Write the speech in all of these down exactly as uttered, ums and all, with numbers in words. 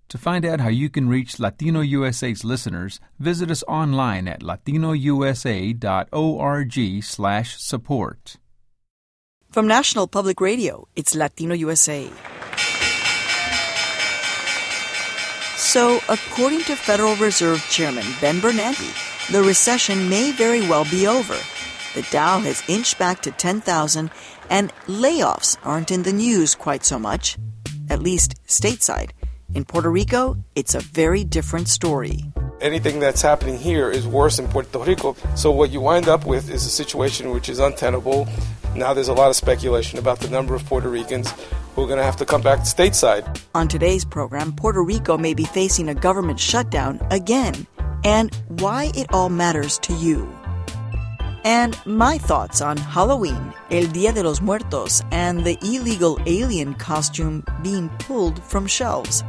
To find out how you can reach Latino U S A's listeners, visit us online at latinousa.org slash support. From National Public Radio, it's Latino U S A. So, according to Federal Reserve Chairman Ben Bernanke, the recession may very well be over. The Dow has inched back to ten thousand, and layoffs aren't in the news quite so much, at least stateside. In Puerto Rico, it's a very different story. Anything that's happening here is worse in Puerto Rico. So what you wind up with is a situation which is untenable. Now there's a lot of speculation about the number of Puerto Ricans who are going to have to come back stateside. On today's program, Puerto Rico may be facing a government shutdown again, and why it all matters to you. And my thoughts on Halloween, El Día de los Muertos, and the illegal alien costume being pulled from shelves.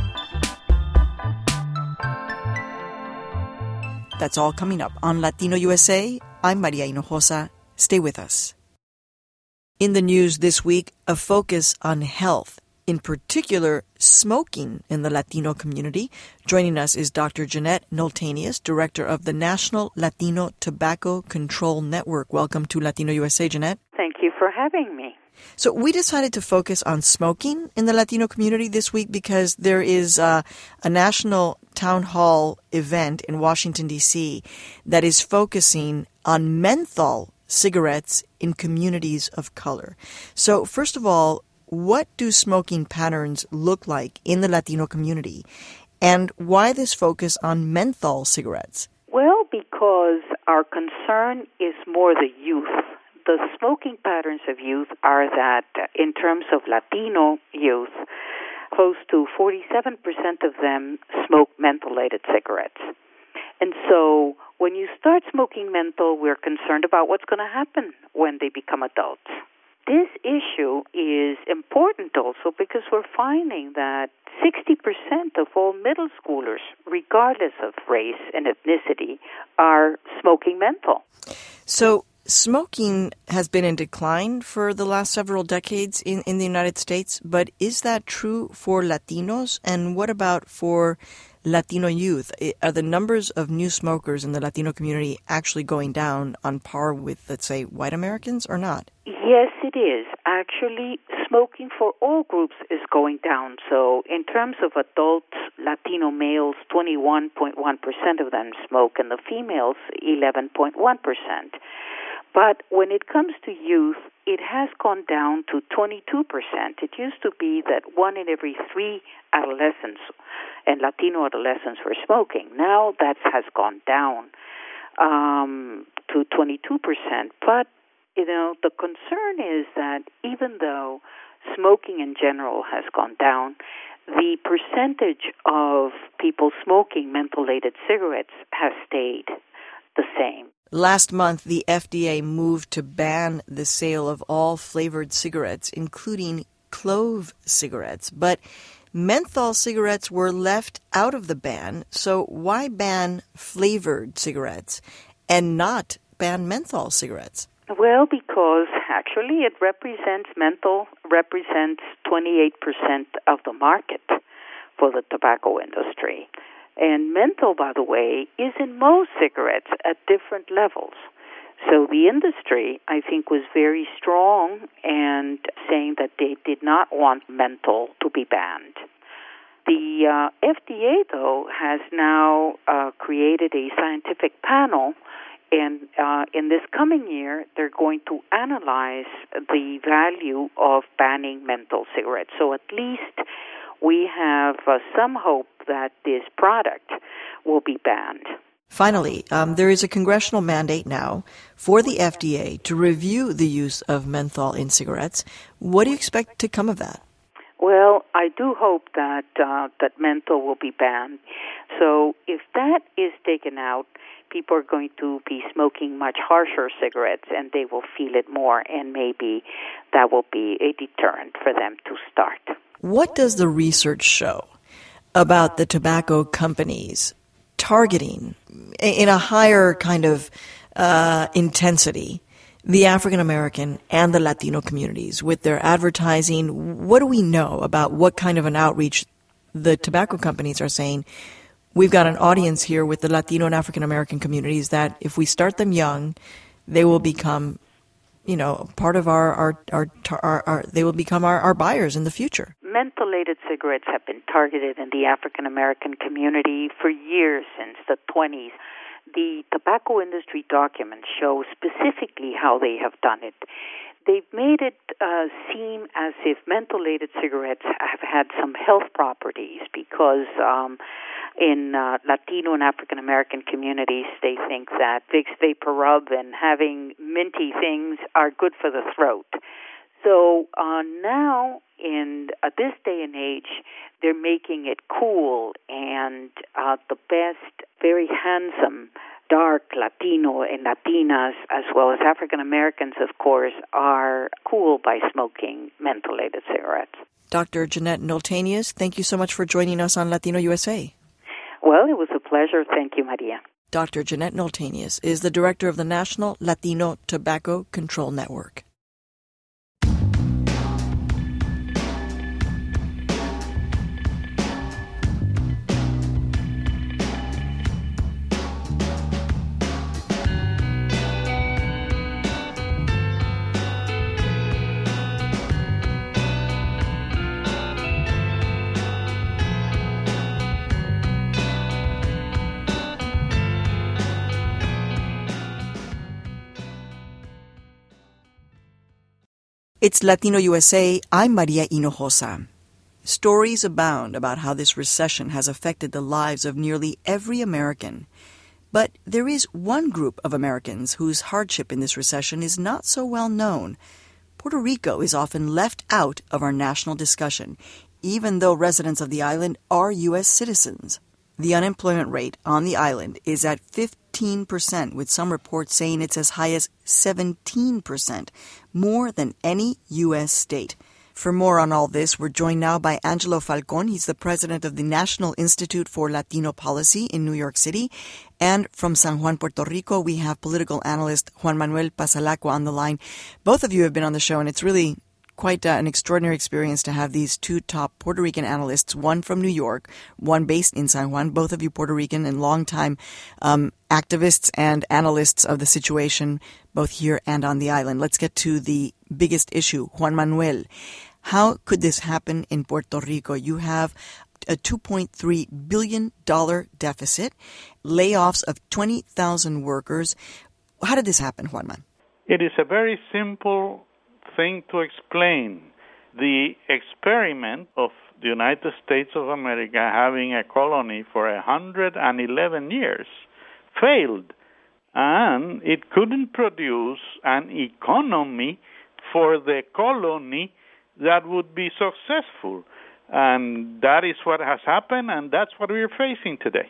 That's all coming up on Latino U S A. I'm Maria Hinojosa. Stay with us. In the news this week, a focus on health, in particular smoking in the Latino community. Joining us is Doctor Jeanette Nolteanius, Director of the National Latino Tobacco Control Network. Welcome to Latino U S A, Jeanette. Thank you for having me. So we decided to focus on smoking in the Latino community this week because there is uh, a national town hall event in Washington, D C that is focusing on menthol cigarettes in communities of color. So first of all, what do smoking patterns look like in the Latino community, and why this focus on menthol cigarettes? Well, because our concern is more the youth. The smoking patterns of youth are that, in terms of Latino youth, close to forty-seven percent of them smoke mentholated cigarettes. And so when you start smoking menthol, we're concerned about what's going to happen when they become adults. This issue is important also because we're finding that sixty percent of all middle schoolers, regardless of race and ethnicity, are smoking menthol. So smoking has been in decline for the last several decades in, in the United States, but is that true for Latinos? And what about for Latino youth? Are the numbers of new smokers in the Latino community actually going down on par with, let's say, white Americans or not? Yes, it is. Actually, smoking for all groups is going down. So in terms of adult Latino males, twenty-one point one percent of them smoke, and the females, eleven point one percent. But when it comes to youth, it has gone down to twenty-two percent. It used to be that one in every three adolescents and Latino adolescents were smoking. Now that has gone down um, to twenty-two percent. But, you know, the concern is that even though smoking in general has gone down, the percentage of people smoking mentholated cigarettes has stayed the same. Last month, the F D A moved to ban the sale of all flavored cigarettes, including clove cigarettes. But menthol cigarettes were left out of the ban. So why ban flavored cigarettes and not ban menthol cigarettes? Well, because actually it represents, menthol represents twenty-eight percent of the market for the tobacco industry. And menthol, by the way, is in most cigarettes at different levels. So the industry, I think, was very strong and saying that they did not want menthol to be banned. The uh, F D A, though, has now uh, created a scientific panel, and uh, in this coming year, they're going to analyze the value of banning menthol cigarettes. So at least we have uh, some hope that this product will be banned. Finally, um, there is a congressional mandate now for the F D A to review the use of menthol in cigarettes. What do you expect to come of that? Well, I do hope that uh, that menthol will be banned. So if that is taken out, people are going to be smoking much harsher cigarettes, and they will feel it more, and maybe that will be a deterrent for them to start. What does the research show about the tobacco companies targeting in a higher kind of uh, intensity the African American and the Latino communities with their advertising? What do we know about what kind of an outreach the tobacco companies are saying, we've got an audience here with the Latino and African American communities that if we start them young, they will become, you know, part of our, our, our, our, our they will become our, our buyers in the future. Mentholated cigarettes have been targeted in the African American community for years, since the twenties. The tobacco industry documents show specifically how they have done it. They've made it uh, seem as if mentholated cigarettes have had some health properties because um, in uh, Latino and African American communities, they think that Vicks VapoRub and having minty things are good for the throat. So uh, now, in uh, this day and age, they're making it cool, and uh, the best, very handsome, dark Latino and Latinas, as well as African Americans, of course, are cool by smoking mentholated cigarettes. Doctor Jeanette Nolteanius, thank you so much for joining us on Latino U S A. Well, it was a pleasure. Thank you, Maria. Doctor Jeanette Nolteanius is the director of the National Latino Tobacco Control Network. It's Latino U S A. I'm Maria Hinojosa. Stories abound about how this recession has affected the lives of nearly every American. But there is one group of Americans whose hardship in this recession is not so well known. Puerto Rico is often left out of our national discussion, even though residents of the island are U S citizens. The unemployment rate on the island is at fifteen percent, with some reports saying it's as high as seventeen percent, more than any U S state. For more on all this, we're joined now by Angelo Falcon. He's the president of the National Institute for Latino Policy in New York City. And from San Juan, Puerto Rico, we have political analyst Juan Manuel Pasalacqua on the line. Both of you have been on the show, and it's really quite uh, an extraordinary experience to have these two top Puerto Rican analysts, one from New York, one based in San Juan, both of you Puerto Rican and longtime um, activists and analysts of the situation, both here and on the island. Let's get to the biggest issue. Juan Manuel, how could this happen in Puerto Rico? You have a two point three billion dollars deficit, layoffs of twenty thousand workers. How did this happen, Juanman? It is a very simple thing to explain. The experiment of the United States of America having a colony for one hundred eleven years failed, and it couldn't produce an economy for the colony that would be successful. And that is what has happened, and that's what we're facing today.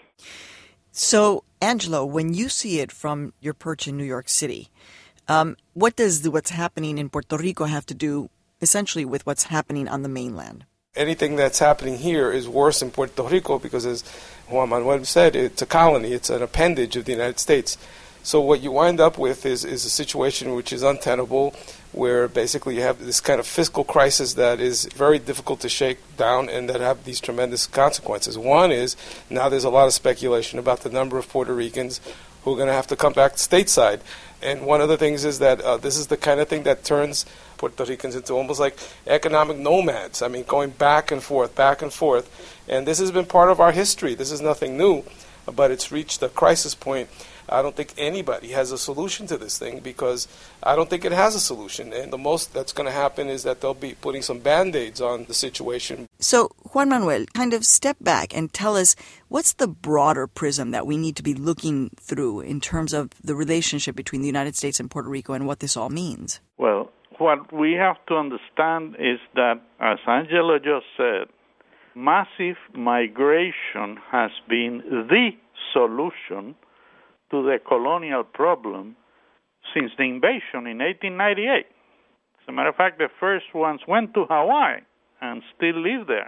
So, Angelo, when you see it from your perch in New York City, Um, what does the, what's happening in Puerto Rico have to do essentially with what's happening on the mainland? Anything that's happening here is worse in Puerto Rico because, as Juan Manuel said, it's a colony. It's an appendage of the United States. So what you wind up with is, is a situation which is untenable, where basically you have this kind of fiscal crisis that is very difficult to shake down and that have these tremendous consequences. One is now there's a lot of speculation about the number of Puerto Ricans who are going to have to come back stateside. And one of the things is that uh, this is the kind of thing that turns Puerto Ricans into almost like economic nomads. I mean, going back and forth, back and forth. And this has been part of our history. This is nothing new, but it's reached a crisis point. I don't think anybody has a solution to this thing because I don't think it has a solution. And the most that's going to happen is that they'll be putting some Band-Aids on the situation. So, Juan Manuel, kind of step back and tell us what's the broader prism that we need to be looking through in terms of the relationship between the United States and Puerto Rico and what this all means? Well, what we have to understand is that, as Angelo just said, massive migration has been the solution to the colonial problem since the invasion in eighteen ninety-eight. As a matter of fact, the first ones went to Hawaii and still live there.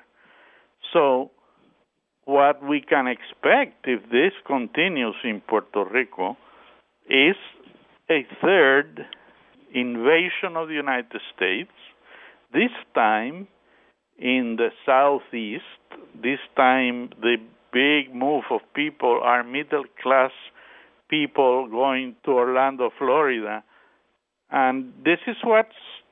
So what we can expect if this continues in Puerto Rico is a third invasion of the United States, this time in the southeast. This time, the big move of people are middle-class people going to Orlando, Florida. And this is what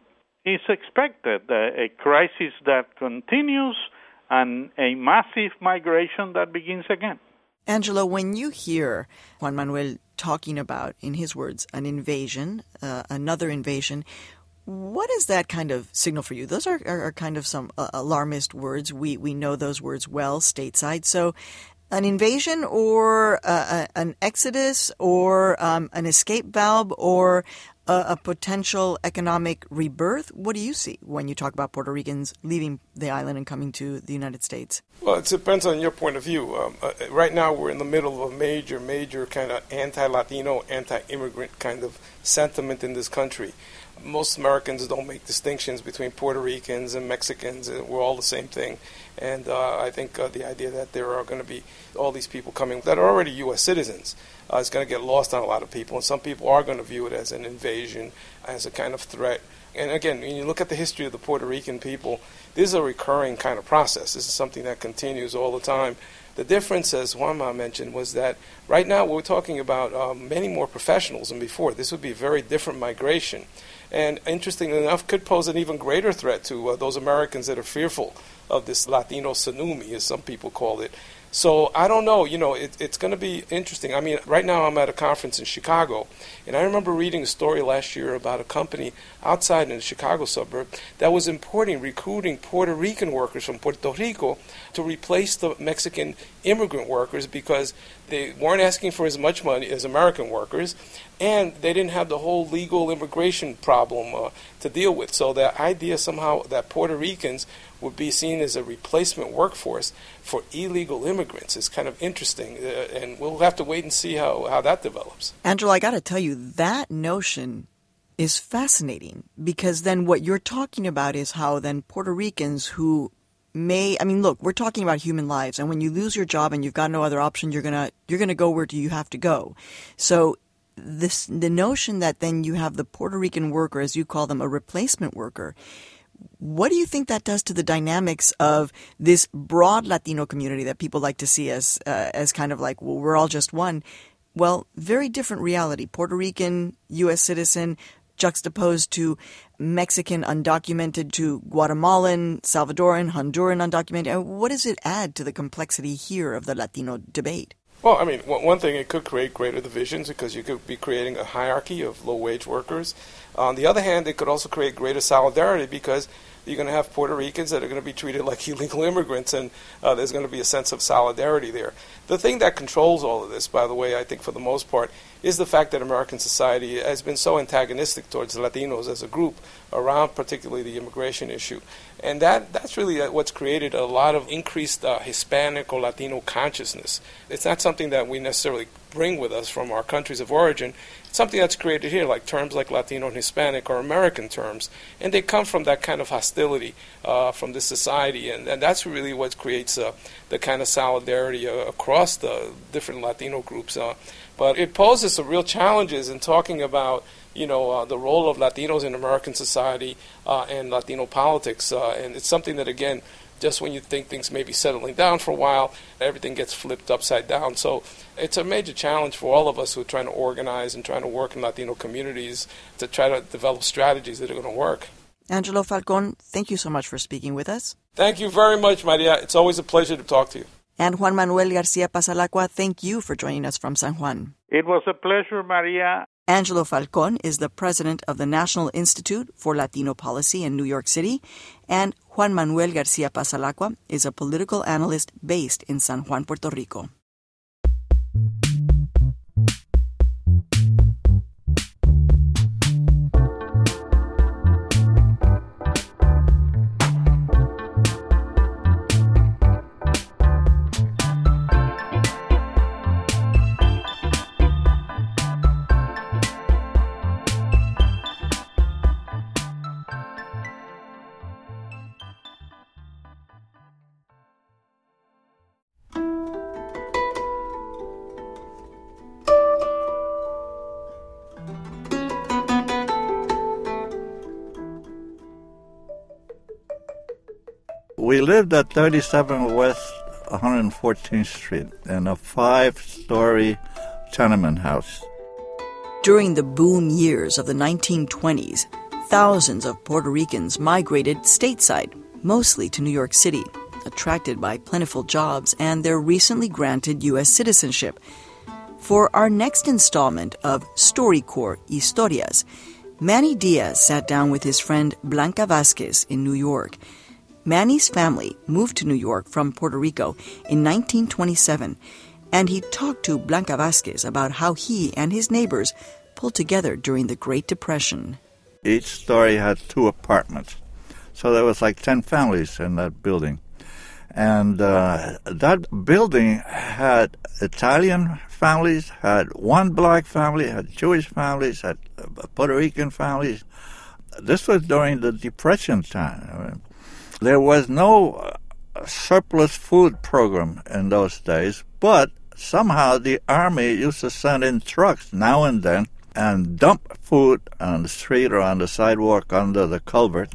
is expected, a, a crisis that continues and a massive migration that begins again. Angelo, when you hear Juan Manuel talking about, in his words, an invasion, uh, another invasion, what does that kind of signal for you? Those are, are, are kind of some uh, alarmist words. We we know those words well stateside. So an invasion or uh, an exodus or um, an escape valve or a, a potential economic rebirth? What do you see when you talk about Puerto Ricans leaving the island and coming to the United States? Well, it depends on your point of view. Um, uh, right now we're in the middle of a major, major kind of anti-Latino, anti-immigrant kind of sentiment in this country. Most Americans don't make distinctions between Puerto Ricans and Mexicans. We're all the same thing. And uh, I think uh, the idea that there are going to be all these people coming that are already U S citizens uh, is going to get lost on a lot of people. And some people are going to view it as an invasion, as a kind of threat. And again, when you look at the history of the Puerto Rican people, this is a recurring kind of process. This is something that continues all the time. The difference, as Juanma mentioned, was that right now we're talking about um, many more professionals than before. This would be a very different migration. And interestingly enough, could pose an even greater threat to uh, those Americans that are fearful of this Latino tsunami, as some people call it. So I don't know, you know, it, it's going to be interesting. I mean, right now I'm at a conference in Chicago, and I remember reading a story last year about a company outside in the Chicago suburb that was importing, recruiting Puerto Rican workers from Puerto Rico to replace the Mexican immigrant workers because they weren't asking for as much money as American workers, and they didn't have the whole legal immigration problem uh, to deal with. So the idea somehow that Puerto Ricans would be seen as a replacement workforce for illegal immigrants is kind of interesting, uh, and we'll have to wait and see how, how that develops. Angela, I got to tell you, that notion is fascinating, because then what you're talking about is how then Puerto Ricans who may, I mean, look, we're talking about human lives, and when you lose your job and you've got no other option, you're gonna you're gonna go where do you have to go. So this the notion that then you have the Puerto Rican worker, as you call them, a replacement worker. What do you think that does to the dynamics of this broad Latino community that people like to see as uh, as kind of like, well, we're all just one? Well, very different reality. Puerto Rican, U S citizen, juxtaposed to Mexican undocumented, to Guatemalan, Salvadoran, Honduran undocumented. What does it add to the complexity here of the Latino debate? Well, I mean, one thing, it could create greater divisions because you could be creating a hierarchy of low-wage workers. On the other hand, it could also create greater solidarity because you're going to have Puerto Ricans that are going to be treated like illegal immigrants, and uh, there's going to be a sense of solidarity there. The thing that controls all of this, by the way, I think for the most part, is the fact that American society has been so antagonistic towards Latinos as a group around particularly the immigration issue. And that that's really what's created a lot of increased uh, Hispanic or Latino consciousness. It's not something that we necessarily bring with us from our countries of origin. It's something that's created here, like terms like Latino and Hispanic are American terms. And they come from that kind of hostility uh, from this society. And, and that's really what creates uh, the kind of solidarity uh, across the different Latino groups. Uh, but it poses some real challenges in talking about you know, uh, the role of Latinos in American society uh, and Latino politics. Uh, and it's something that, again, just when you think things may be settling down for a while, everything gets flipped upside down. So it's a major challenge for all of us who are trying to organize and trying to work in Latino communities to try to develop strategies that are going to work. Angelo Falcon, thank you so much for speaking with us. Thank you very much, Maria. It's always a pleasure to talk to you. And Juan Manuel Garcia Pasalacqua, thank you for joining us from San Juan. It was a pleasure, Maria. Angelo Falcon is the president of the National Institute for Latino Policy in New York City, and Juan Manuel Garcia Pasalacqua is a political analyst based in San Juan, Puerto Rico. we lived at thirty-seven West one hundred fourteenth Street in a five-story tenement house. During the boom years of the nineteen twenties, thousands of Puerto Ricans migrated stateside, mostly to New York City, attracted by plentiful jobs and their recently granted U S citizenship. For our next installment of StoryCorps Historias, Manny Diaz sat down with his friend Blanca Vasquez in New York. Manny's family moved to New York from Puerto Rico in nineteen twenty-seven, and he talked to Blanca Vasquez about how he and his neighbors pulled together during the Great Depression. Each story had two apartments, so there was like ten families in that building. And uh, that building had Italian families, had one black family, had Jewish families, had Puerto Rican families. This was during the Depression time. I mean, there was no surplus food program in those days, but somehow the Army used to send in trucks now and then and dump food on the street or on the sidewalk under the culvert.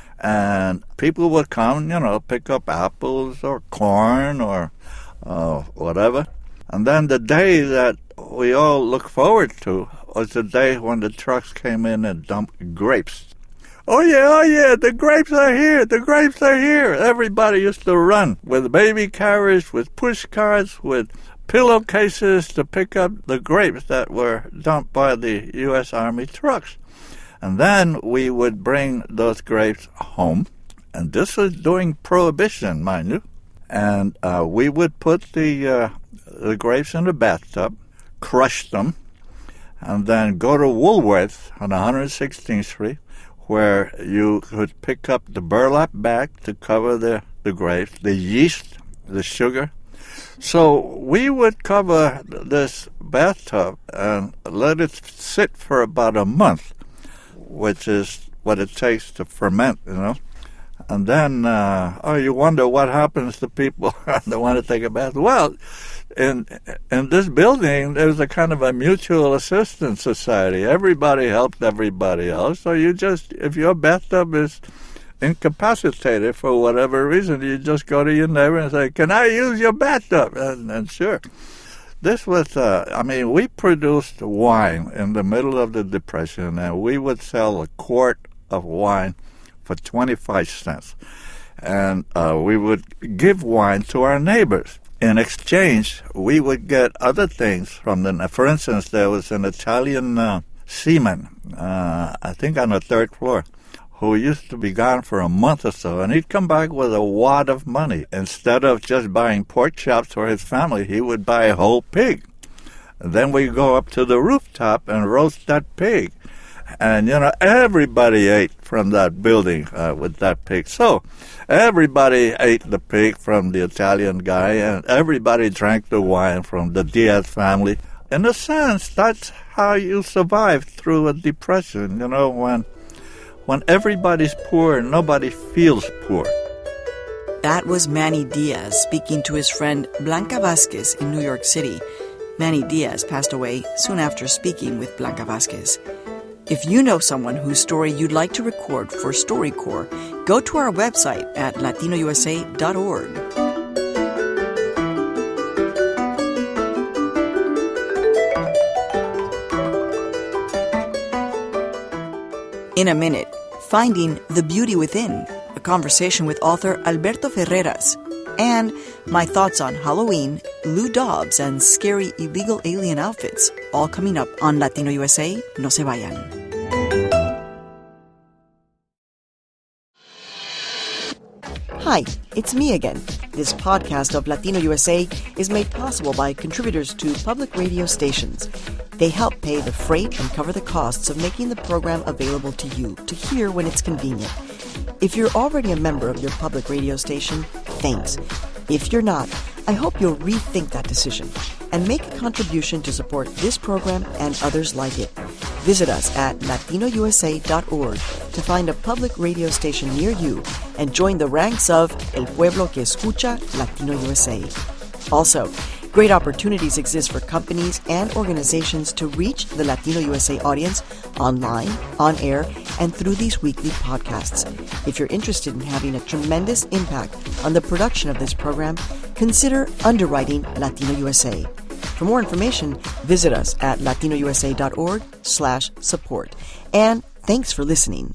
And people would come, you know, pick up apples or corn or uh, whatever. And then the day that we all look forward to was the day when the trucks came in and dumped grapes. Oh, yeah, oh, yeah, the grapes are here, the grapes are here. Everybody used to run with baby carriage, with push carts, with pillowcases to pick up the grapes that were dumped by the U S Army trucks. And then we would bring those grapes home. And this was during Prohibition, mind you. And uh, we would put the, uh, the grapes in the bathtub, crush them, and then go to Woolworth on one hundred sixteenth Street, where you could pick up the burlap bag to cover the, the grapes, the yeast, the sugar. So we would cover this bathtub and let it sit for about a month, which is what it takes to ferment, you know. And then, uh, oh, you wonder what happens to people that want to take a bath. Well, in in this building, there's a kind of a mutual assistance society. Everybody helped everybody else. So you just, if your bathtub is incapacitated for whatever reason, you just go to your neighbor and say, "Can I use your bathtub?" And, and sure. This was, uh, I mean, we produced wine in the middle of the Depression, and we would sell a quart of wine for twenty-five cents. And uh, we would give wine to our neighbors. In exchange, we would get other things from them. For instance, there was an Italian uh, seaman, uh, I think on the third floor, who used to be gone for a month or so, and he'd come back with a wad of money. Instead of just buying pork chops for his family, he would buy a whole pig. And then we go up to the rooftop and roast that pig. And, you know, everybody ate from that building uh, with that pig. So everybody ate the pig from the Italian guy, and everybody drank the wine from the Diaz family. In a sense, that's how you survive through a depression, you know, when when everybody's poor and nobody feels poor. That was Manny Diaz speaking to his friend Blanca Vasquez in New York City. Manny Diaz passed away soon after speaking with Blanca Vasquez. If you know someone whose story you'd like to record for StoryCorps, go to our website at latino u s a dot org. In a minute, Finding the Beauty Within, a conversation with author Alberto Ferreras, and my thoughts on Halloween, Lou Dobbs, and scary illegal alien outfits, all coming up on Latino U S A. No se vayan. Hi, it's me again. This podcast of Latino U S A is made possible by contributors to public radio stations. They help pay the freight and cover the costs of making the program available to you to hear when it's convenient. If you're already a member of your public radio station, thanks. If you're not, I hope you'll rethink that decision and make a contribution to support this program and others like it. Visit us at latino u s a dot org to find a public radio station near you and join the ranks of El Pueblo que Escucha Latino U S A. Also, great opportunities exist for companies and organizations to reach the Latino U S A audience online, on air, and through these weekly podcasts. If you're interested in having a tremendous impact on the production of this program, consider underwriting Latino U S A. For more information, visit us at latinousa.org slash support. And thanks for listening.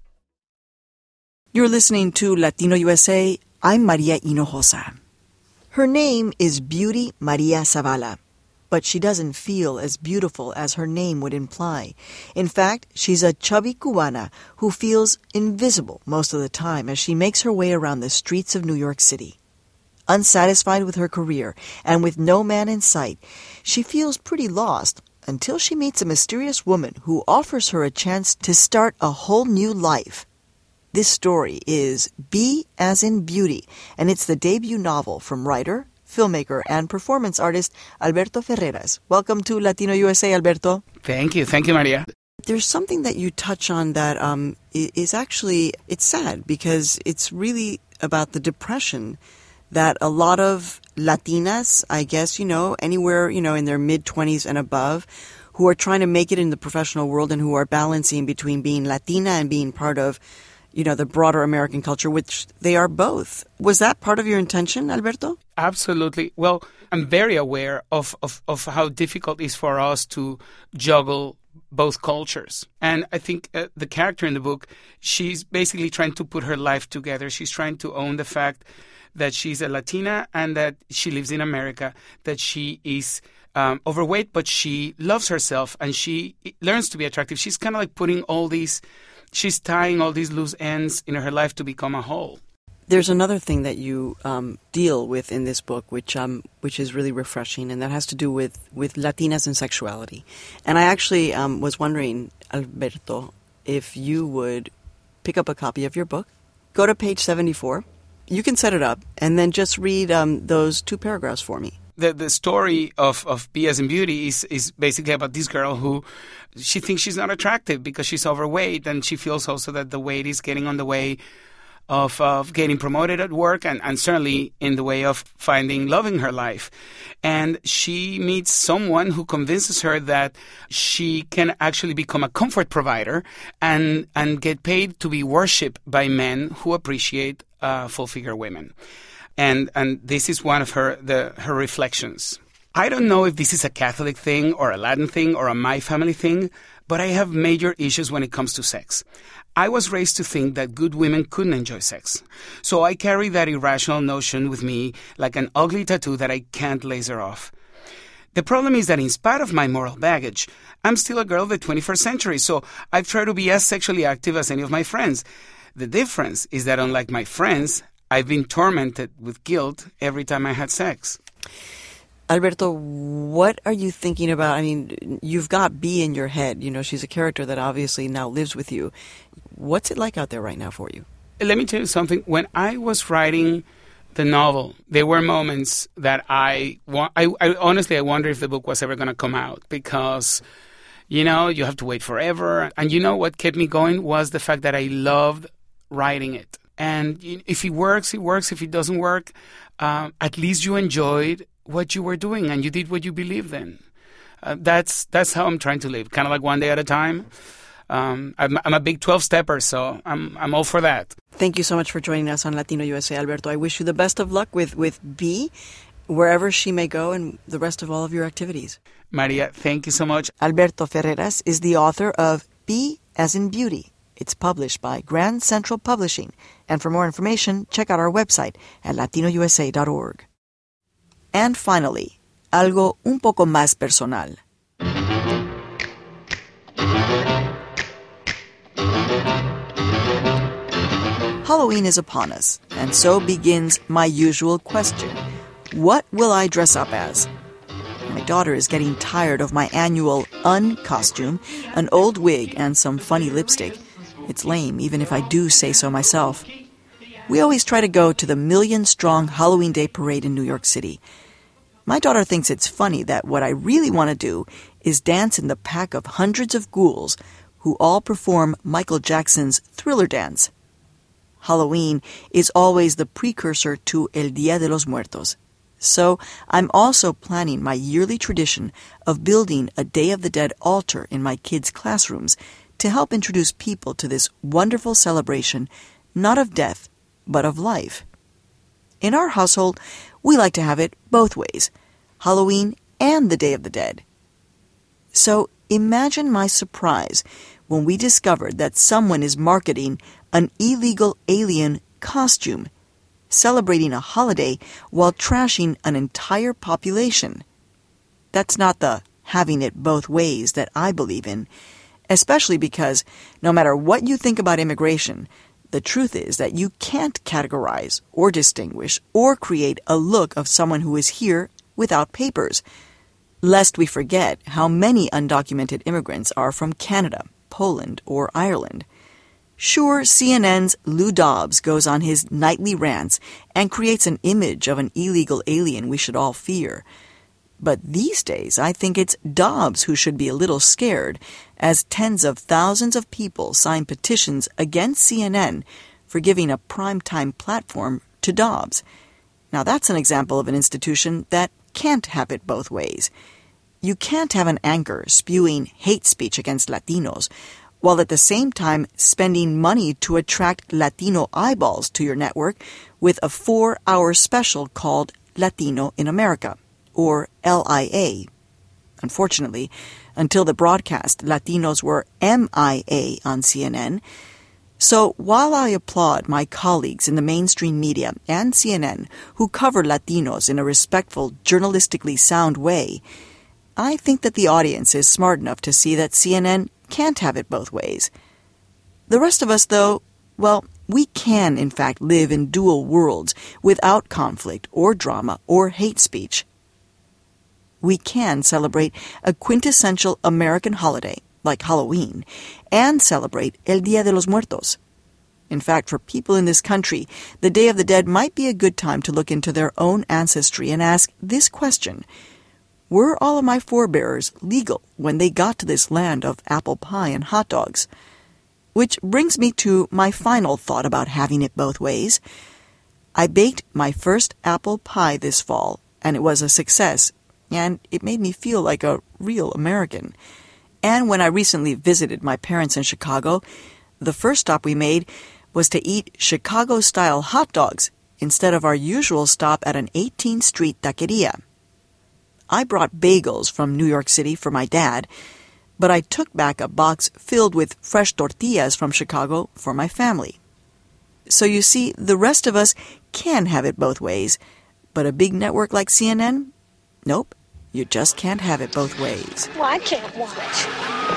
You're listening to Latino U S A. I'm Maria Hinojosa. Her name is Beauty Maria Zavala, but she doesn't feel as beautiful as her name would imply. In fact, she's a chubby Cubana who feels invisible most of the time as she makes her way around the streets of New York City. Unsatisfied with her career and with no man in sight, she feels pretty lost until she meets a mysterious woman who offers her a chance to start a whole new life. This story is B as in Beauty, and it's the debut novel from writer, filmmaker, and performance artist Alberto Ferreras. Welcome to Latino U S A, Alberto. Thank you. Thank you, Maria. There's something that you touch on that um, is actually, it's sad because it's really about the depression that a lot of Latinas, I guess, you know, anywhere, you know, in their mid-twenties and above, who are trying to make it in the professional world and who are balancing between being Latina and being part of, you know, the broader American culture, which they are both. Was that part of your intention, Alberto? Absolutely. Well, I'm very aware of, of, of how difficult it is for us to juggle both cultures. And I think uh, the character in the book, she's basically trying to put her life together. She's trying to own the fact that she's a Latina and that she lives in America, that she is um, overweight, but she loves herself and she learns to be attractive. She's kind of like putting all these... She's tying all these loose ends in her life to become a whole. There's another thing that you um, deal with in this book, which um, which is really refreshing, and that has to do with, with Latinas and sexuality. And I actually um, was wondering, Alberto, if you would pick up a copy of your book, go to page seventy-four, you can set it up, and then just read um, those two paragraphs for me. The the story of, of B as in Beauty is, is basically about this girl who she thinks she's not attractive because she's overweight, and she feels also that the weight is getting on the way of of getting promoted at work and, and certainly in the way of finding love in her life. And she meets someone who convinces her that she can actually become a comfort provider and, and get paid to be worshipped by men who appreciate uh, full-figure women. And and this is one of her the her reflections. I don't know if this is a Catholic thing or a Latin thing or a my family thing, but I have major issues when it comes to sex. I was raised to think that good women couldn't enjoy sex. So I carry that irrational notion with me like an ugly tattoo that I can't laser off. The problem is that in spite of my moral baggage, I'm still a girl of the twenty-first century, so I've tried to be as sexually active as any of my friends. The difference is that unlike my friends, I've been tormented with guilt every time I had sex. Alberto, what are you thinking about? I mean, you've got B in your head. You know, she's a character that obviously now lives with you. What's it like out there right now for you? Let me tell you something. When I was writing the novel, there were moments that I, I, I honestly, I wonder if the book was ever going to come out because, you know, you have to wait forever. And you know what kept me going was the fact that I loved writing it. And if it works, it works. If it doesn't work, uh, at least you enjoyed what you were doing and you did what you believed in. Uh, that's that's how I'm trying to live, kind of like one day at a time. Um, I'm, I'm a big twelve-stepper, so I'm I'm all for that. Thank you so much for joining us on Latino U S A, Alberto. I wish you the best of luck with, with B, wherever she may go, and the rest of all of your activities. Maria, thank you so much. Alberto Ferreras is the author of B as in Beauty. It's published by Grand Central Publishing. And for more information, check out our website at latino u s a dot org. And finally, algo un poco más personal. Halloween is upon us, and so begins my usual question. What will I dress up as? My daughter is getting tired of my annual un-costume, an old wig and some funny lipstick. It's lame, even if I do say so myself. We always try to go to the million-strong Halloween Day parade in New York City. My daughter thinks it's funny that what I really want to do is dance in the pack of hundreds of ghouls who all perform Michael Jackson's Thriller dance. Halloween is always the precursor to El Día de los Muertos. So I'm also planning my yearly tradition of building a Day of the Dead altar in my kids' classrooms to help introduce people to this wonderful celebration, not of death, but of life. In our household, we like to have it both ways, Halloween and the Day of the Dead. So imagine my surprise when we discovered that someone is marketing an illegal alien costume, celebrating a holiday while trashing an entire population. That's not the having it both ways that I believe in, especially because no matter what you think about immigration, the truth is that you can't categorize or distinguish or create a look of someone who is here without papers, lest we forget how many undocumented immigrants are from Canada, Poland, or Ireland. Sure, C N N's Lou Dobbs goes on his nightly rants and creates an image of an illegal alien we should all fear. But these days, I think it's Dobbs who should be a little scared, as tens of thousands of people sign petitions against C N N for giving a primetime platform to Dobbs. Now that's an example of an institution that can't have it both ways. You can't have an anchor spewing hate speech against Latinos, while at the same time spending money to attract Latino eyeballs to your network with a four-hour special called Latino in America, or L I A. Unfortunately, until the broadcast, Latinos were M I A on C N N. So while I applaud my colleagues in the mainstream media and C N N who cover Latinos in a respectful, journalistically sound way, I think that the audience is smart enough to see that C N N can't have it both ways. The rest of us, though, well, we can, in fact, live in dual worlds without conflict or drama or hate speech. We can celebrate a quintessential American holiday, like Halloween, and celebrate El Día de los Muertos. In fact, for people in this country, the Day of the Dead might be a good time to look into their own ancestry and ask this question: were all of my forebears legal when they got to this land of apple pie and hot dogs? Which brings me to my final thought about having it both ways. I baked my first apple pie this fall, and it was a success, and it made me feel like a real American. And when I recently visited my parents in Chicago, the first stop we made was to eat Chicago-style hot dogs instead of our usual stop at an eighteenth Street taqueria. I brought bagels from New York City for my dad, but I took back a box filled with fresh tortillas from Chicago for my family. So you see, the rest of us can have it both ways, but a big network like C N N? Nope, you just can't have it both ways. Well, I can't watch.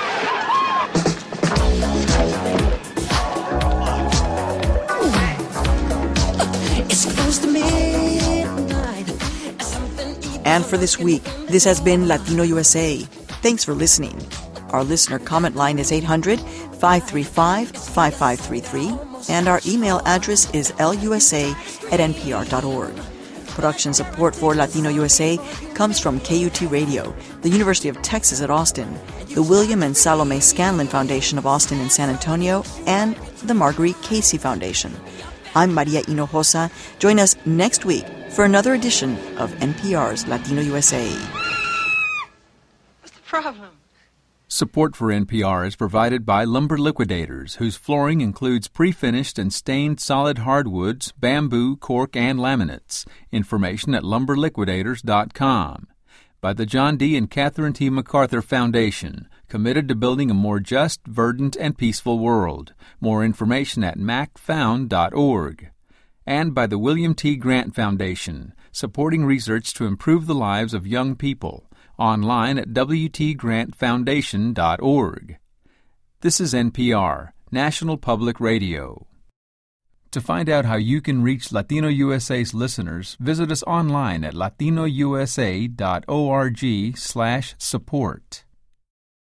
It's close to midnight. And for this week, this has been Latino U S A. Thanks for listening. Our listener comment line is eight hundred, five three five, five five three three, and our email address is l u s a at n p r dot org. Production support for Latino U S A comes from K U T Radio, the University of Texas at Austin, the William and Salome Scanlon Foundation of Austin and San Antonio, and the Marguerite Casey Foundation. I'm Maria Hinojosa. Join us next week for another edition of N P R's Latino U S A. What's the problem? Support for N P R is provided by Lumber Liquidators, whose flooring includes pre-finished and stained solid hardwoods, bamboo, cork, and laminates. Information at lumber liquidators dot com. By the John D. and Catherine T. MacArthur Foundation, committed to building a more just, verdant, and peaceful world. More information at mac found dot org. And by the William T. Grant Foundation, supporting research to improve the lives of young people. Online at w t grant foundation dot org. This is N P R, National Public Radio. To find out how you can reach Latino U S A's listeners, visit us online at latino u s a dot org slash support.